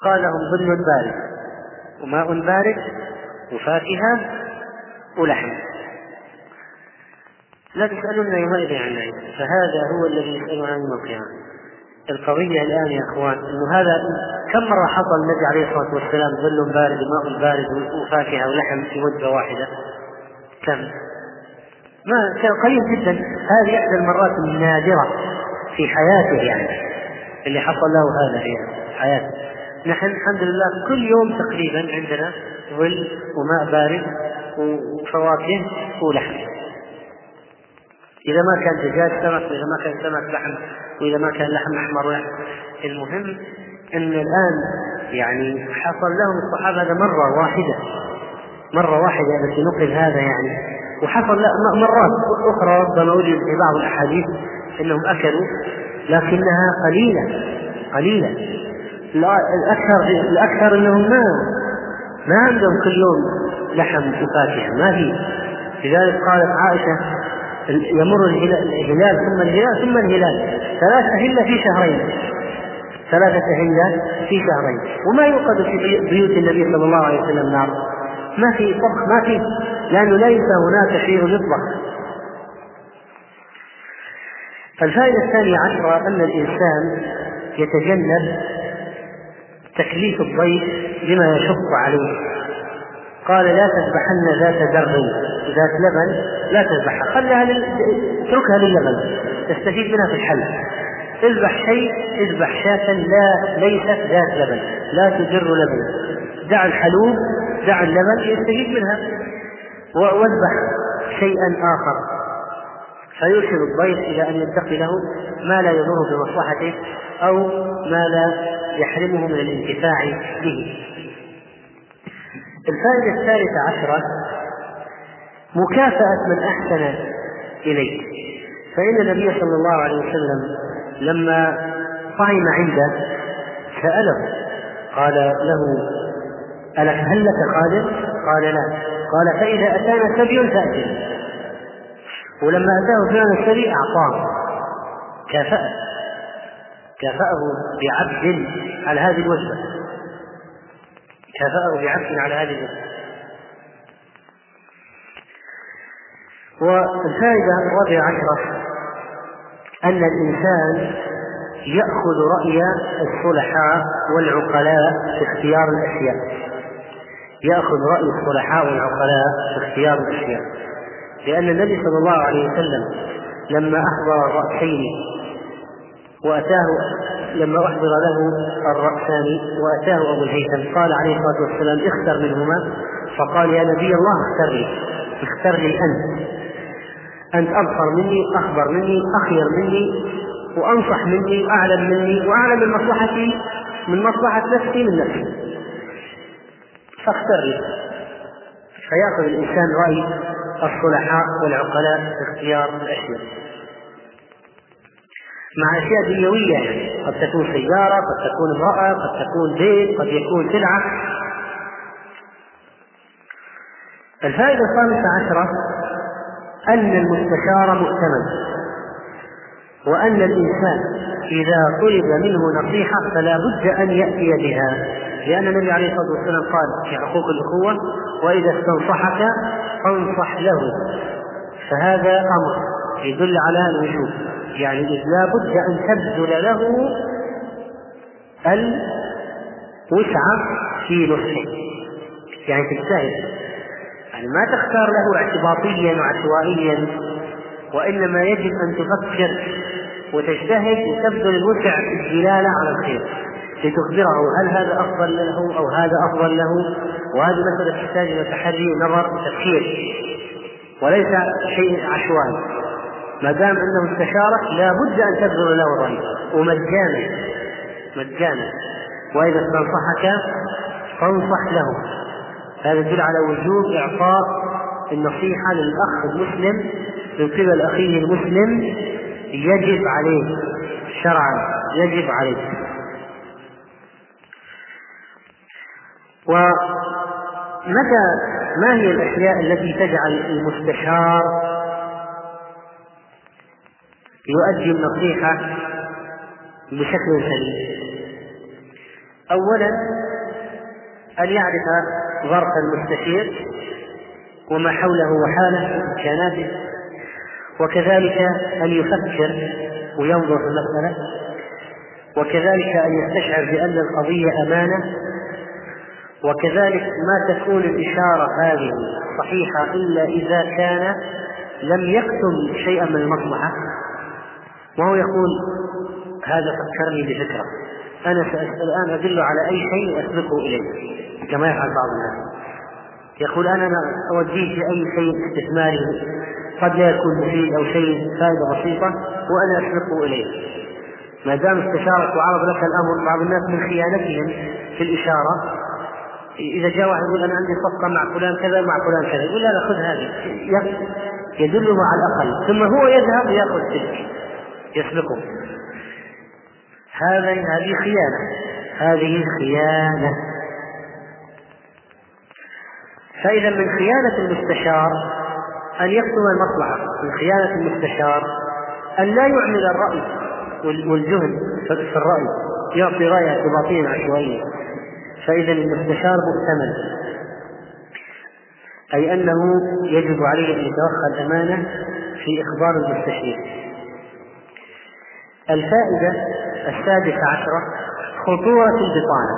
قال لهم ظل بارد وماء بارد وفاكهة ولحم، لا تسألون يومئذ عن النعيم. فهذا هو الذي يسأل عن يوم القيامة. القضية الآن يا أخوان أنه هذا كم مرة حصل النبي عليه الصلاة والسلام ظل بارد وماء بارد وفاكهة ولحم في وجبة واحدة؟ كم؟ ما كان قليل جدا. هذه إحدى المرات النادرة في حياته، يعني اللي حصل له هذا في حياته. نحن الحمد لله كل يوم تقريبا عندنا ظل وماء بارد وفواكه ولحم، إذا ما كان دجاج سمك، وإذا ما كان سمك لحم، وإذا ما كان لحم أحمر ولحم. المهم أن الآن يعني حصل لهم الصحابة هذا مرة واحدة التي نقل هذا يعني، وحصل مرات أخرى ربما وجد في بعض الأحاديث أنهم أكلوا لكنها قليلة. الأكثر أنهم ما عندهم كل يوم لحم وفاكهة، ما في. لذلك قالت عائشة يمر الهلال ثم الهلال ثم الهلال، 3 أهلة في شهرين، وما يوقد في بيوت النبي صلى الله عليه وسلم نار، ما في طبخ، ما في، لأنه ليس هناك شيء يطبخ. الفائدة الثانية عشرة أن الإنسان يتجنب تكليف الضيف بما يشق عليه. قال لا تذبحن ذات درع ذات لبن، لا تذبحها، اتركها للبن تستفيد منها في الحل. اذبح شاة ليست ذات لبن، لا تدر لبن، دع الحلوب، دع اللبن يستفيد منها، واذبح شيئا آخر فيرشد الضيف إلى أن يتقي له ما لا يضره بمصلحته أو ما لا يحرمه من الانتفاع به. الفائدة الثالثة عشرة مكافأة من أحسن إليك. فإن النبي صلى الله عليه وسلم لما طعم عنده سأله قال له هل لك خادم؟ قال لا. قال فإذا أتانا سبي فأتنا. ولما أتاه فلان السبي أعطاه، كافأه بعبد على هذه الوجبة، والفائدة الرابعة عشرة أن الإنسان يأخذ رأي الصلحاء والعقلاء في اختيار الأشياء، لأن النبي صلى الله عليه وسلم لما أحضر الرأسين لما أحضر له الرأسان وأتاه أبو الهيثم قال عليه الصلاة والسلام اختر منهما، فقال يا نبي الله اختر لي أنت أبصر مني، أخبر مني، أخير مني، وأنصح مني، وأعلم مني، وأعلم من مصلحة نفسي من نفسي، فاختر لي. فيأخذ الإنسان رأي الصلحاء والعقلاء في اختيار الأشياء مع أشياء دنيوية، يعني قد تكون سيارة، قد تكون امرأة، قد تكون بيت، قد يكون سلعة. الفائدة الخامسة عشرة أن المستشار مؤتمن، وأن الإنسان إذا طلب منه نصيحة فلا بد أن يأتي بها، لأن النبي عليه الصلاة والسلام قال في حقوق الأخوة وإذا استنصحك فانصح له، فهذا أمر يدل على الوجوب، يعني لا بد أن تبذل له الوسع في نصحه، يعني تجتهد، يعني ما تختار له اعتباطيا وعشوائيا، وإنما يجب أن تفكر وتجتهد وتبذل الوسع في الدلالة على الخير لتخبره هل هذا أفضل له أو هذا أفضل له. وهذه مسألة تحتاج إلى تحري ونظر وتفكير وليس شيء عشوائي. ما دام أنه استشارك لا بد أن تبذل له الرأي ومجانا، وإذا استنصحك فانصح له. هذا يدل على وجوب إعطاء النصيحة للأخ المسلم من قبل أخيه المسلم، يجب عليه شرعا، يجب عليه. ما هي الأشياء التي تجعل المستشار يؤدي النصيحة بشكل سليم؟ أولا أن يعرف ظرف المستشير وما حوله وحاله وإمكاناته، وكذلك أن يفكر وينظر في المسألة، وكذلك أن يستشعر بأن القضية أمانة، وكذلك ما تكون الإشارة هذه صحيحة إلا إذا كان لم يكتم شيئا من المصلحة، وهو يقول هذا فكرني بفكرة، أنا الآن أدل على أي شيء وأسبقه إليه، كما يفعل بعض الناس، يقول أنا أوديه في أي شيء استثماري قد لا يكون مفيد أو شيء فائدة بسيطة وأنا أسبقه إليه. ما دام استشارك وعرض لك الأمر، بعض الناس من خيانتهم في الإشارة إذا جاء واحد يقول أنا عندي صفقة مع فلان كذا مع فلان كذا، يقول لا خذ هذه، يدله على الأقل، ثم هو يذهب يأخذ تلك يسبقه. هذه خيانة. فإذا من خيانة المستشار أن يكتم المصلحة، من خيانة المستشار أن لا يعمل الرأي والجهد في الرأي، يعطي رأي اعتباطيا عشوائيا. فإذا المستشار مؤتمن، أي أنه يجب عليه أن يتوخى الأمانة في إخبار المستشير. الفائدة 16 خطورة البطانة.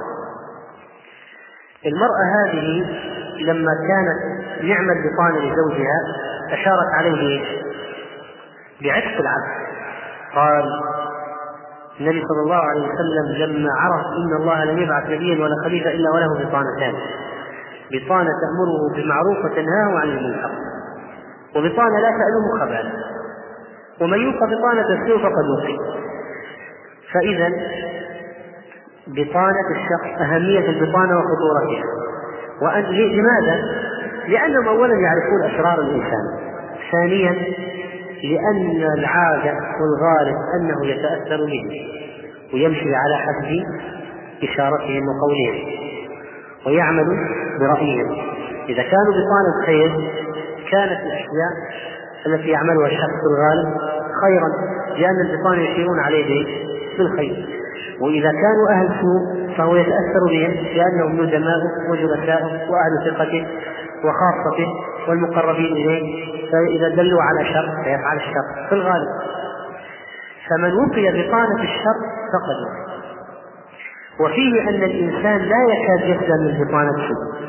المرأة هذه لما كانت نعم البطانة لزوجها أشارت عليه بعكس العكس. قال النبي صلى الله عليه وسلم لما عرف إن الله لم يبعث نبيا ولا خليفة إلا وله بطانتان، بطانة تأمره بالمعروف وتنهاه عن المنكر، وبطانة لا تألوه خبالا، ومن يوق بطانة السوء فقد وقي. فإذا بطانة الشخص، أهمية البطانة وخطورتها. لماذا؟ لأنهم أولا يعرفون أسرار الإنسان، ثانيا لأن العادة والغالب أنه يتأثر به ويمشي على حسب إشارتهم وقولهم ويعمل برأيهم. إذا كانوا بطانة خير كانت الأشياء التي يعملها الشخص الغالب خيرا، لأن البطانة يشيرون عليه بالخير. وإذا كانوا أهل سوء فهو يتأثر بهم لأنهم ندماؤه وجلساؤه وأهل ثقته وخاصته والمقربين إليه، فإذا دلوا على شر فيفعل الشر في الغالب. فمن وقي بطانة الشر فقد وقي. وفيه أن الإنسان لا يكاد يسلم من بطانة السوء.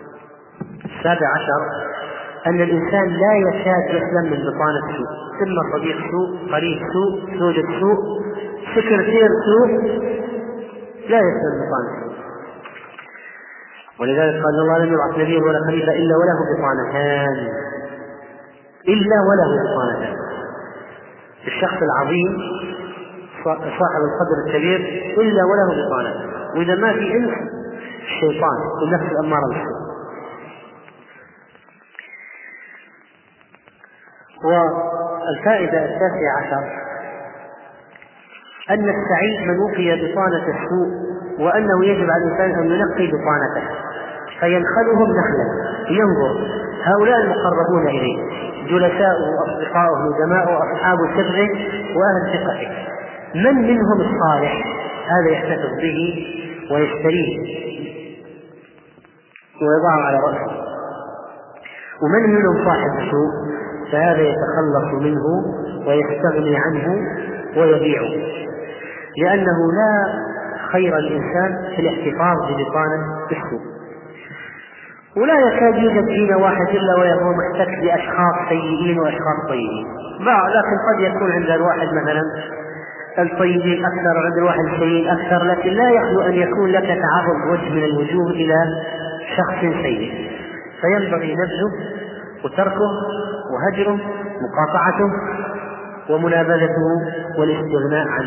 17 أن الإنسان لا يكاد يسلم من بطانة السوء، إما صديق سوء، قريب سوء، زوجة سوء، سكرتير سوء، لا يسلم من بطانة السوء. ولذلك قال الله لم يبعث نبي ولا خليفة إلا وله بطانتان، إلا وله بطانتان. الشخص العظيم صاحب القدر الكبير إلا وله بطانتان، وإذا ما في إنس الشيطان والنفس الأمارة بالسوء. والفائدة 19 أن السعيد من وقي بطانة السوء، وأنه يجب على الإنسان أن ينقي بطانته فينخلهم نخلا، ينظر هؤلاء المقربون إليه، جلساؤه وأصدقاؤه ندماؤه وأصحاب سره وأهل ثقته، من منهم الصالح هذا يحتفظ به ويشتريه ويضعه على رأسه، ومن منهم صاحب السوء فهذا يتخلص منه ويستغني عنه ويبيعه، لأنه لا خير الإنسان في الاحتفاظ ببطانة السوء. ولا يكاد يوجد فينا واحد إلا وهو محتك بأشخاص سيئين وأشخاص طيبين، لكن قد يكون عند الواحد مثلا الطيبين أكثر وعند الواحد السيئين أكثر، لكن لا يخلو أن يكون لك تعرض وجه من الوجوه إلى شخص سيء، فينبغي نبذه وتركه وهجره مقاطعته ومنابذته والاستغناء عنه.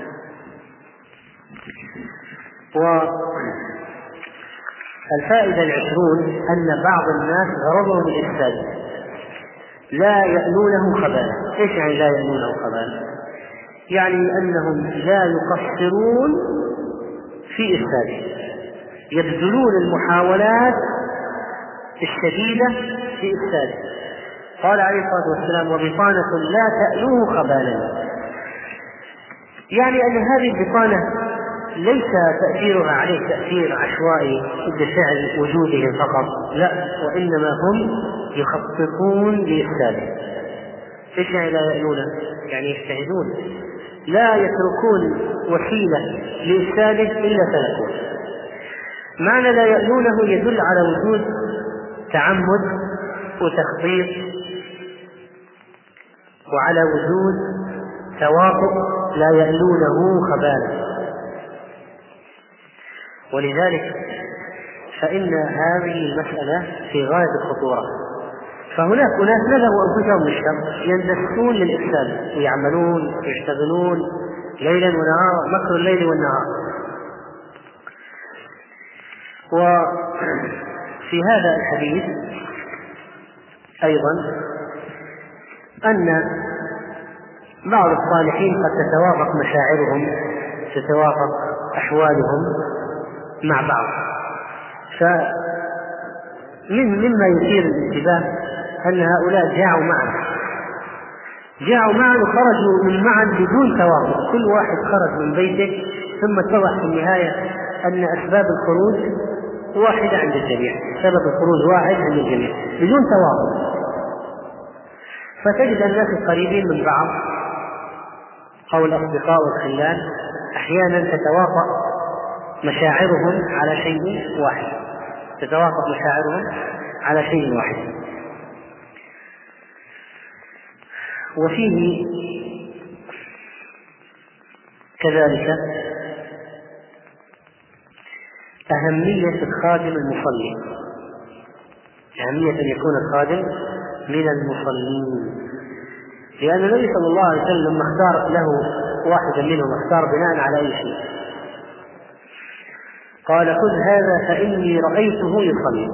والفائدة 20 أن بعض الناس غرضهم الإفساد لا يألونه خبالا. إيش يعني لا يألونه خبالا؟ يعني أنهم لا يقصرون في إفساده، يبذلون المحاولات الشديدة في إفساده. قال عليه الصلاة والسلام وبطانة لا تألوه خبالا، يعني أن هذه البطانة ليس تأثيرها عليه تأثير عشوائي بفعل وجودهم فقط، لا، وإنما هم يخططون لإفساده. إيش يعني لا يألونه؟ يعني يجتهدون، لا يتركون وسيلة لإفساده إلا سلكوه. معنى لا يألونه يدل على وجود تعمد وتخطيط، وعلى وجود توافق لا يألونه خبالا. ولذلك فإن هذه المسألة في غاية الخطورة. فهناك أناس نذروا أنفسهم للشر يندسون للإفساد ويعملون ويشتغلون ليلا ونهارا، مكر الليل والنهار. وفي هذا الحديث أيضا أن بعض الصالحين قد تتوافق مشاعرهم، تتوافق أحوالهم مع بعض. مما يثير الانتباه أن هؤلاء جاءوا معا وخرجوا من معا بدون توافق، كل واحد خرج من بيته، ثم اتضح في النهاية أن أسباب الخروج واحدة عند الجميع، سبب الخروج واحد عند الجميع بدون توافق. فتجد الناس القريبين من بعض أو الأصدقاء والخلان أحيانا تتوافق مشاعرهم على شيء واحد، وفيه كذلك أهمية الخادم المصلي، أهمية أن يكون الخادم من المصلين، لأن النبي صلى الله عليه وسلم اختار له واحدا منهم، اختار بناء على أي شيء. قال: خذ هذا فإني رأيته يصلي.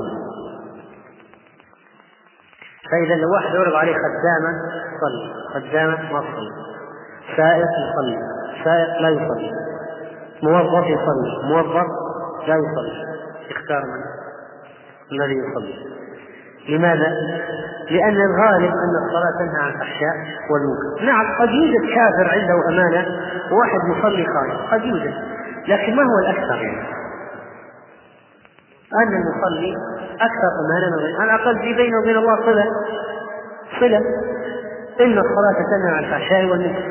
فإذا لو واحد يعرض عليه خدامة ما تصلي، سائق يصلي، سائق لا يصلي، موظف يصلي، موظف لا يصلي، اختار من الذي يصلي. لماذا؟ لأن الغالب أن الصلاة تنهى عن الفحشاء والمنكر. نعم، قد يوجد كافر عنده أمانة وواحد مصلي خائف، قد يوجد، لكن ما هو الأكثر؟ يعني أن المصلي أكثر أمانة من غيره، على الأقل في بينه وبين الله صلة، إن الصلاة تنهى عن الفحشاء والمنكر.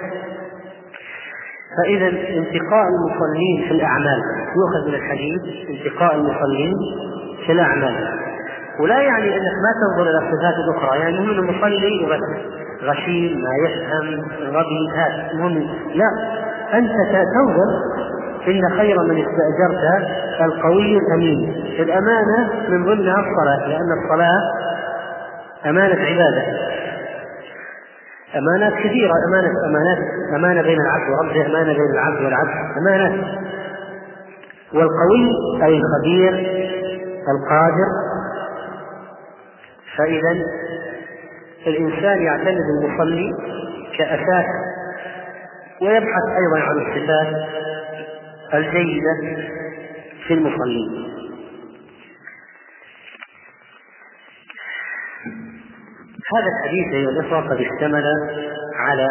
فإذا انتقاء المصلين في الأعمال يؤخذ من الحديث، انتقاء المصلين في الأعمال، ولا يعني أنك ما تنظر إلى الصفات الأخرى، يعني مهم المصلي وبس، غشيم، ما يفهم، غبي، هذا مهم، لا، أنت تنظر إن خير من استأجرت القوي الأمين. الأمانة من ضمنها الصلاة، لأن الصلاة أمانة عبادة، أمانات كثيرة، أمانة بين العبد وربه، أمانة بين العبد والعبد، أمانات. والقوي أي الخبير القادر. فإذا الإنسان يعتمد المصلي كأساس، ويبحث أيضا عن الصفات الجيدة في المصلين. هذا الحديث أيها الإخوة قد اشتمل على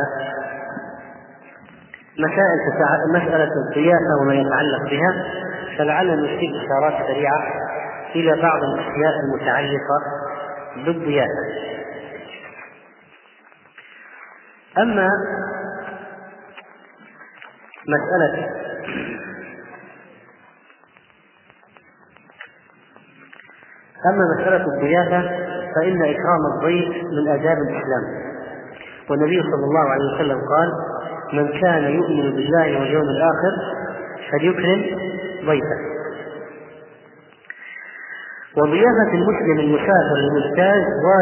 مسألة القياسة وما يتعلق بها، فلعلنا نشير إشارات سريعة إلى بعض الأشياء المتعلقة بالضيافة. أما مسألة الضيافة فإن إكرام الضيف من آداب الإسلام، والنبي صلى الله عليه وسلم قال: من كان يؤمن بالله واليوم الآخر فليكرم ضيفه. وضيافة المسلم المسافر المجتاز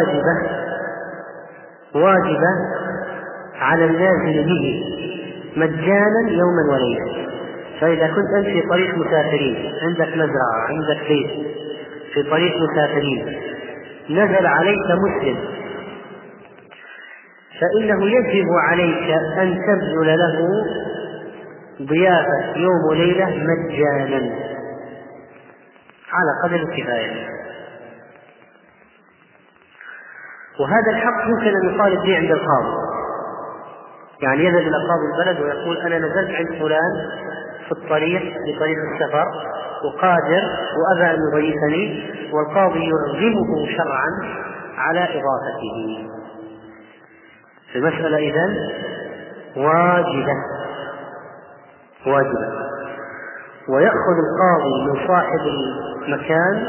واجبة على النازل به مجانا يوما وليلة. فإذا كنت أنت في طريق مسافرين، عندك مزرعة، عندك بيت في طريق مسافرين، نزل عليك مسلم، فإنه يجب عليك أن تبذل له ضيافة يوم وليلة مجانا على قدر الكفاية. وهذا الحق يمكن أن يطالب به عند القاضي، يعني يذهب إلى قاضي البلد ويقول: أنا نزلت عند فلان في الطريق لطريق السفر وقادر وأبى أن يضيفني، والقاضي يرغمه شرعا على إضافته. المسألة إذن واجبة، ويأخذ القاضي من صاحب المكان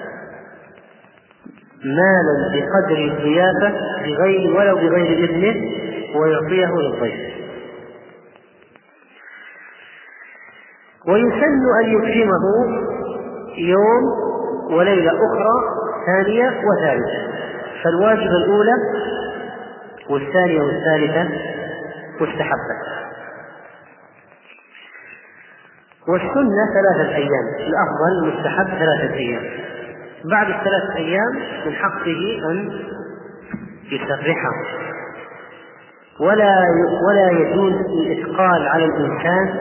مالا بقدر الضيافة ولو بغير إذنه ويعطيه للضيف. ويسن أن يكرمه يوم وليلة أخرى ثانية وثالثة، فالواجب الأولى والثانية والثالثة مستحبة. والسنة 3 أيام، الأفضل المستحب 3 أيام. بعد 3 أيام من حقه أن يسرحه، ولا يجوز الإثقال على الإنسان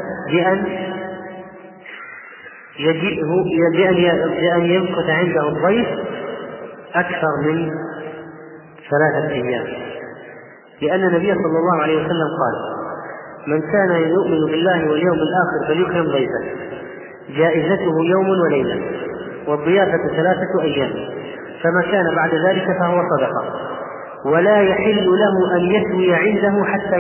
بأن يمكث عنده الضيف أكثر من 3 أيام، لأن النبي صلى الله عليه وسلم قال: من كان يؤمن بالله واليوم الآخر فليكرم ضيفه، جائزته يوم وليلة، والضيافة 3 أيام، فما كان بعد ذلك فهو صدقة، ولا يحل له أن يثوي عنده حتى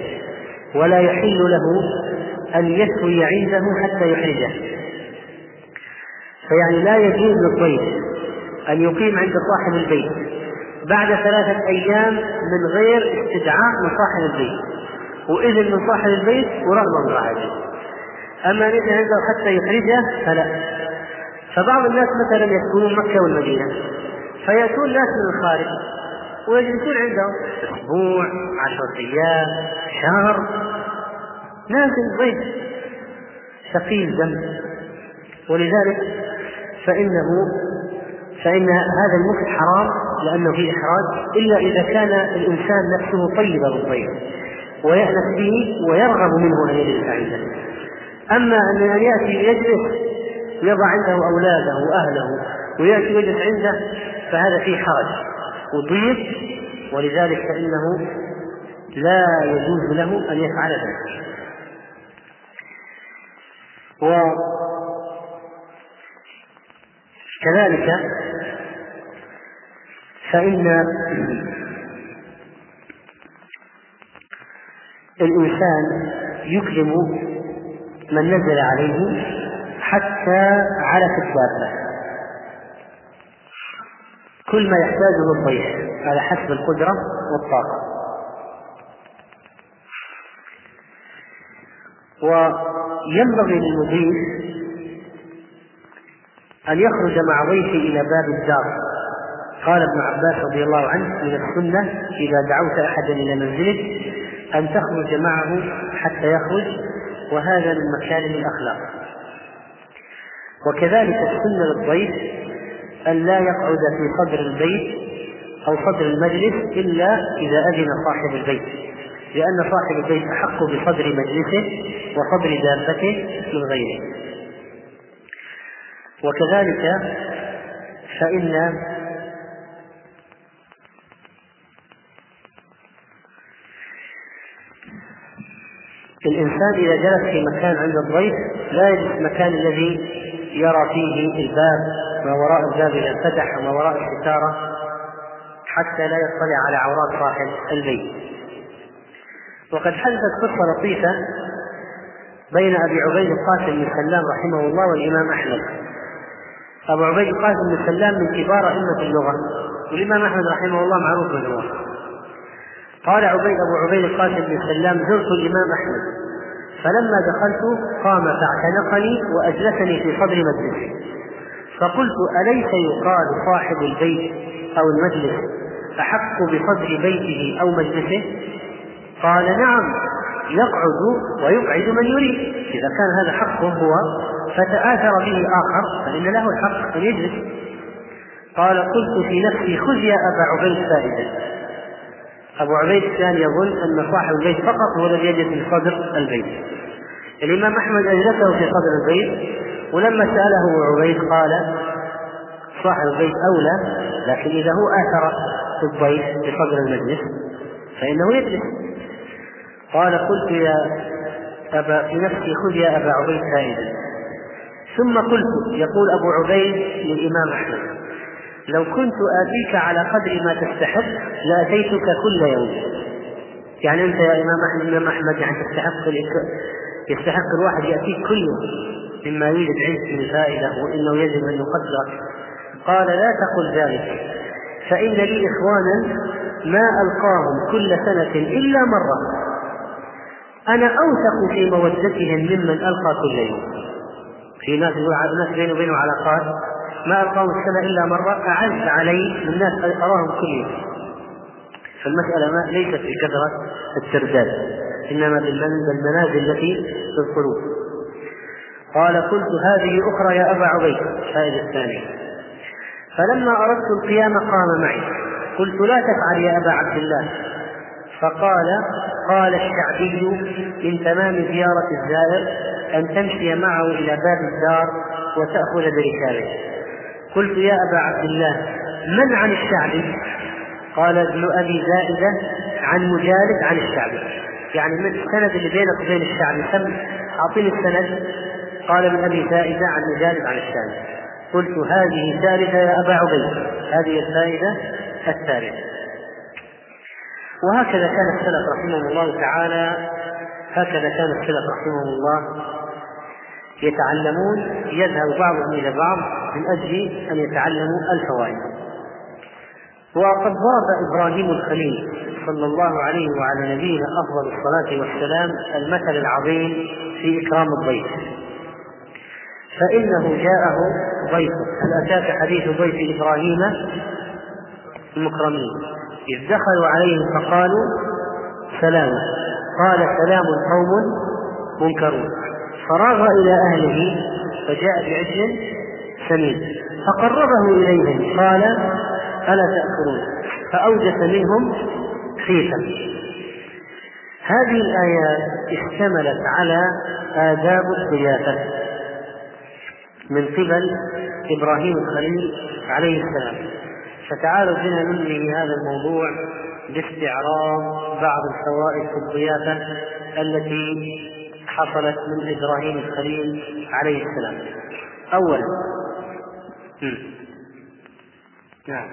يحرجه. فيعني لا يجوز للضيف أن يقيم عند صاحب البيت بعد 3 أيام من غير استدعاء من صاحب البيت وإذن من صاحب البيت ورغبة من صاحب البيت. أما نجي عنده حتى يخرجه فلا. فبعض الناس مثلا يسكنون مكة والمدينة، فيأتون ناس من الخارج ويجلسون عندهم أسبوع، 10 أيام، شهر، نازل ضيف ثقيل دم، ولذلك فإن هذا المكث حرام لأنه فيه إحراج، إلا إذا كان الإنسان نفسه طيبا بالضيف ويأنس به ويرغب منه أن يجلس عنده. أما أن يأتي يجلس ويضع عنده أولاده وأهله ويأتي يجلس عنده فهذا فيه حرج وضيق، ولذلك فإنه لا يجوز له أن يفعل ذلك. وكذلك فإن الإنسان يكرم من نزل عليه حتى على الدابة، كل ما يحتاجه الضيف على حسب القدرة والطاقة. وينبغي للمضيف أن يخرج مع ضيفه إلى باب الدار. قال ابن عباس رضي الله عنه: من السنة إذا دعوت أحدا إلى منزلك أن تخرج معه حتى يخرج، وهذا من مكارم الأخلاق. وكذلك السنة للضيف أن لا يقعد في صدر البيت أو صدر المجلس إلا إذا أذن صاحب البيت، لأن صاحب البيت أحق بصدر مجلسه وصدر دابته من غيره. وكذلك فإن الإنسان إذا جلس في مكان عند الضيف لا يجلس المكان الذي يرى فيه الباب، ما وراء الباب إذا انفتح وما وراء الستارة، حتى لا يطلع على عورات صاحب البيت. وقد حدثت قصة لطيفة بين أبي عبيد القاسم بن سلام رحمه الله والإمام أحمد. أبو عبيد القاسم بن سلام من كبار أئمة اللغة، والإمام أحمد رحمه الله معروف باللغة. قال أبو عبيد القاسم بن سلام: زرت الإمام أحمد، فلما دخلت قام فاعتنقني وأجلسني في صدر مجلسه، فقلت: أليس يقال صاحب البيت أو المجلس أحق بصدر بيته أو مجلسه؟ قال: نعم، يقعد ويقعد من يريد، إذا كان هذا حقه هو فتآثر به آخر فإن له الحق أن يجلس. قال: قلت في نفسي: خذ يا أبا عبيد فائدة. أبو عبيد كان يظن أن صاحب البيت فقط هو الذي يجلس في صدر البيت. الإمام أحمد أجلسه في صدر البيت، ولما سأله أبو عبيد قال: صاحب البيت أولى، لكن إذا هو آثر الضيف في صدر المجلس فإنه يجلس. قال: قلت في نفسي خذ يا أبا عبيد فائدة. ثم قلت، يقول أبو عبيد للإمام أحمد: لو كنت آتيك على قدر ما تستحق لأتيتك كل يوم. يعني أنت يا إمام أحمد يعني يستحق الواحد يأتيك كل يوم مما يوجد عندك من فائدة وإنه يجب أن يقدر. قال: لا تقل ذلك، فإن لي إخوانا ما ألقاهم كل سنة إلا مرة، أنا أوثق في مودتهم ممن ألقى كل يوم. في ناس بينه وبينه علاقات ما ألقاهم السنة إلا مرة، أعز علي من الناس أراهم كل يوم. فالمسألة ليست في كثرة الترداد، إنما بالمنازل التي في القلوب. قال: قلت: هذه أخرى يا أبا عبيد، الفائدة الثانية. فلما أردت القيام قام معي، قلت: لا تفعل يا أبا عبد الله. فقال: قال الشعبي: من تمام زيارة الزائر أن تمشي معه إلى باب الدار وتأخذ بركابه. قلت: يا أبا عبد الله، من عن الشعبي؟ قال ابن أبي زائدة: عن مجالد عن الشعبي. يعني من السند اللي بينك وبين الشعبي، أعطيني السند. قال ابن أبي زائدة: عن مجالد عن الشعبي. قلت: هذه ثالثة يا أبا عبيد، هذه الفائدة الثالثة. وهكذا كان السلف رحمه الله تعالى، هكذا كان السلف رحمه الله يتعلمون، يذهب بعضهم إلى بعض من أجل أن يتعلموا الفوائد. وقد ضرب إبراهيم الخليل صلى الله عليه وعلى نبينا أفضل الصلاة والسلام المثل العظيم في إكرام الضيف، فإنه جاءه ضيف. هل أتاك حديث ضيف إبراهيم المكرمين إذ دخلوا عليه فقالوا سلاما، قال: سلام قوم منكرون. فراغ إلى أهله فجاء بعجل سمين فقربه إليهم، قال: ألا تأكلون؟ فأوجس منهم خيفة. هذه الآيات اشتملت على آداب الضيافة من قبل إبراهيم الخليل عليه السلام. فتعالوا بنا ننهي هذا الموضوع باستعراض بعض الفوائد في الضيافة التي حصلت من إبراهيم الخليل عليه السلام. أولا، نعم،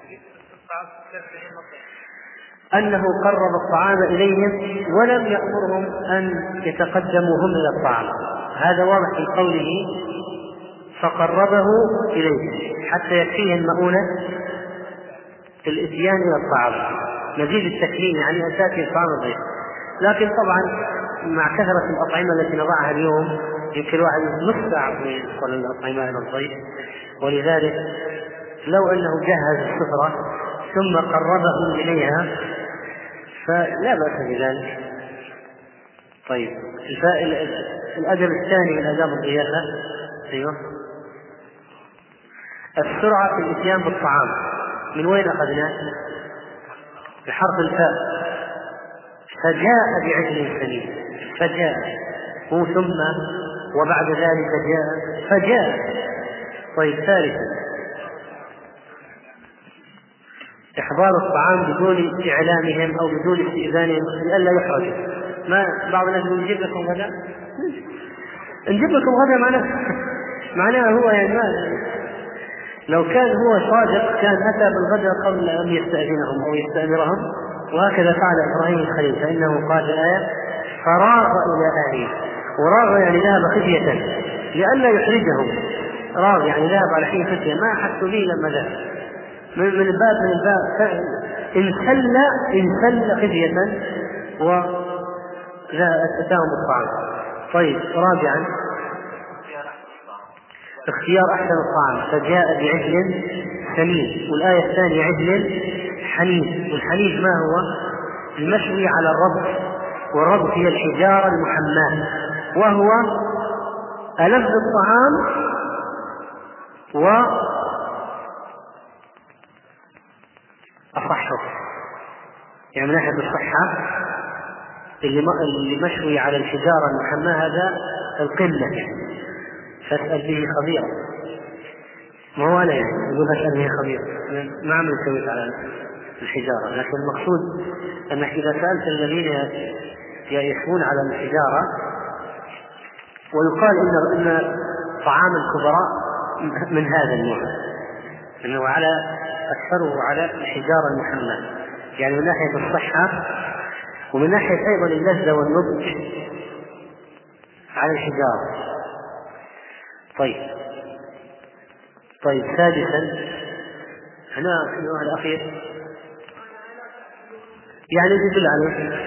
أنه قرب الطعام إليهم ولم يأمرهم أن يتقدموا هم إلى الطعام. هذا واضح في قوله فقربه إليهم، حتى يكفيه المؤونة الإتيان إلى الطعام، مزيد التكريم، يعني أن تأتي الطعام الضيف. لكن طبعا مع كثرة الأطعمة التي نضعها اليوم يمكن الواحد نص ساعة يدخل الأطعمة إلى الضيف، ولذلك لو أنه جهز السفرة ثم قربهم إليها فلا بأس بذلك. طيب، الأدب الثاني من آداب الضيافة، أيوه، السرعة في الإتيان بالطعام. من وين أخذناه؟ بحرف الفاء. فجاء بعجل سمين، فجاء هو ثم وبعد ذلك جاء فجاء. طيب، ثالثا، إحضار الطعام بدون إعلامهم أو بدون استئذانهم لئلا يحرجوا. ما بعض الناس يقول: نجيب لكم غدا، نجيب لكم غدا، معناه هو يعني لو كان هو صادق كان أتى بالغداء قبل أن يستأذنهم أو يستأمرهم. وهكذا فعل إبراهيم الخليل، فإنه قال الآية: فراغ إلى أهله. وراغ يعني ذهب خفية لئلا يحرجهم. راغ يعني ذهب على حين خفية، ما حسوا به لما ذهب من الباب انسل خفية وأتاهم الطعام. طيب، رابعا، اختيار أحسن الطعام، فجاء بعجل سمين. والآية الثانية عجل حنيذ. والحنيذ ما هو؟ المشوي على الربط، والربط هي الحجارة المحماة، وهو ألذ الطعام وأصحه، يعني من ناحية الصحة اللي مشوي على الحجارة المحماة هذا القمة، يعني فاسأل به خبيرا. ما هو أنا يعني يقول فاسأل به خبيرا، ما عمل سويت على الحجارة، لكن المقصود أنك إذا سألت الذين يشوون على الحجارة ويقال إن طعام الكبراء من هذا النوع، إنه أكثره على الحجارة المحمى، يعني من ناحية الصحة ومن ناحية أيضا اللذة والنضج على الحجارة. طيب سادسا هنا النوع الأخير يعني يدل عليه،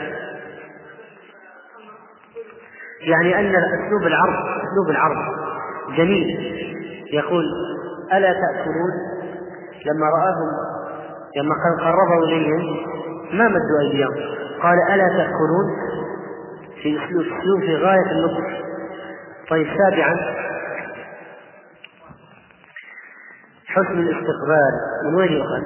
يعني أن أسلوب العرض جميل. يقول ألا تأكلون، لما قربوا إليهم ما مدوا أيديهم، قال ألا تأكلون في أسلوب في غاية اللطف. طيب سابعا حسن الاستقبال. من وين يؤخذ؟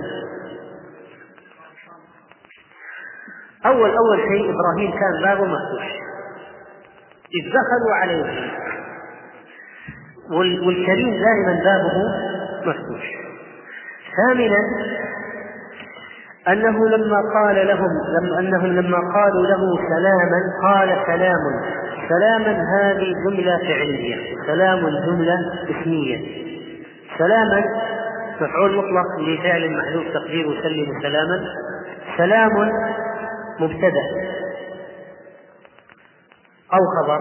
أول شيء إبراهيم كان بابه مفتوح إذ دخلوا عليه، والكريم دائما بابه مفتوح. ثامنا أنهم لما قالوا له سلاما قال سلاما هذه جملة فعلية، سلام جملة اسمية. سلاما مفعول مطلق لفعل محذوف تقديره سلم سلاما، سلام مبتدأ أو خبر،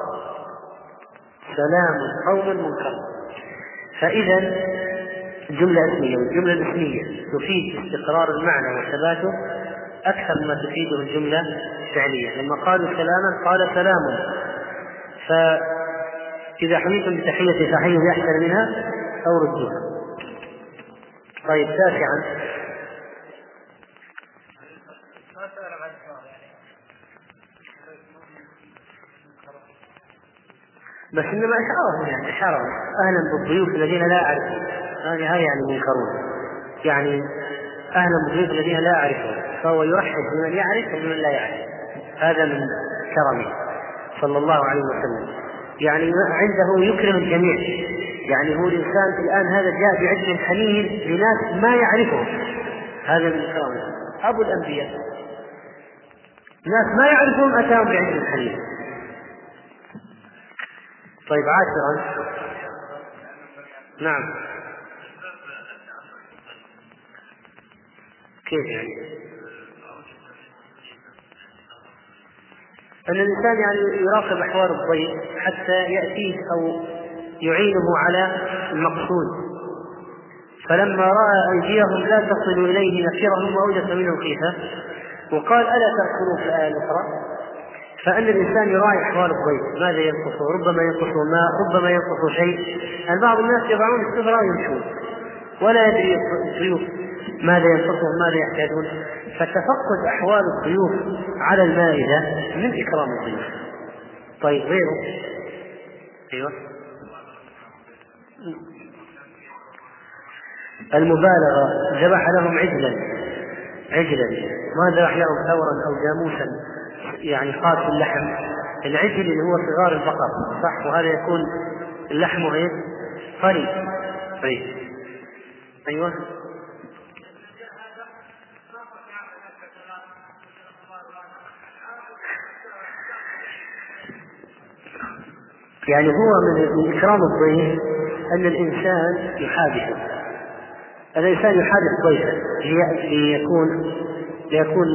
سلام قوم منكر. فإذا جملة اسمية، والجملة الاسمية تفيد استقرار المعنى وثباته أكثر مما تفيده الجملة الفعلية. لما قالوا سلاما قال سلام، فإذا حييتم بتحية فحيوا بأحسن منها أو ردوها. طيب تاسعا بس إنما إشارة أهلا بالضيوف الذين لا أعرفهم، هذا يعني منكرون، يعني أهلا بالضيوف الذين لا أعرفهم، فهو يرحب بمن يعرف وبمن لا يعرف. هذا من كرمه صلى الله عليه وسلم، يعني عنده يكرم الجميع. يعني هو الإنسان الآن هذا جاء بعجل حنين لناس ما يعرفهم، هذا من كرمه. أبو الأنبياء ناس ما يعرفهم أتاهم بعجل حنين. طيب عاشرا نعم كيف يعني؟ أن الإنسان يعني يراقب أحوال الضيف حتى يأتيه أو يعينه على المقصود، فلما رأى أيديهم لا تصل إليه نكرهم وأوجس منهم خيفة وقال ألا تأكلوا في الآية الأخرى. فأن الإنسان يراعي أحوال الضيف، ماذا ينقصه، ربما ينقصه ماء، ربما ينقصه شيء. بعض الناس يضعون السفرة ويمشون ولا يدري الضيوف ماذا ينقصهم ماذا يحتاجون. فتفقد أحوال الضيوف على المائدة من إكرام الضيوف. طيب غيره أيوة المبالغة، ذبح لهم عجلا ما ذبح لهم ثورا أو جاموسا يعني خاص اللحم. العجل اللي هو صغار البقر صح، وهذا يكون اللحم غير طري. أيوة يعني هو من إكرام الضيف أن الإنسان يحادثه، الإنسان يحادث ضيفه ليكون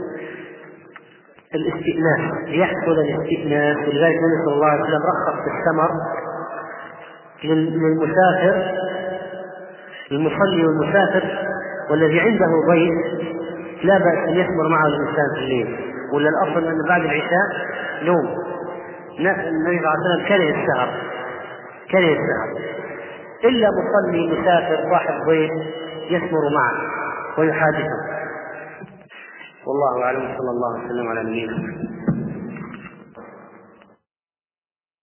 الاستئناس، ليحصل الاستئناس. ولذلك النبي صلى الله عليه وسلم رخص في الثمر للمسافر، المصلي والمسافر والذي عنده ضيف لا بأس أن يثمر معه الإنسان في الليل، ولا الأصل أن بعد العشاء نوم. النبي صلى الله عليه وسلم كره السهر إلا مصلي مسافر صاحب ضيف يثمر معه ويحادثه. والله أعلم، صلى الله وسلم على نبينا.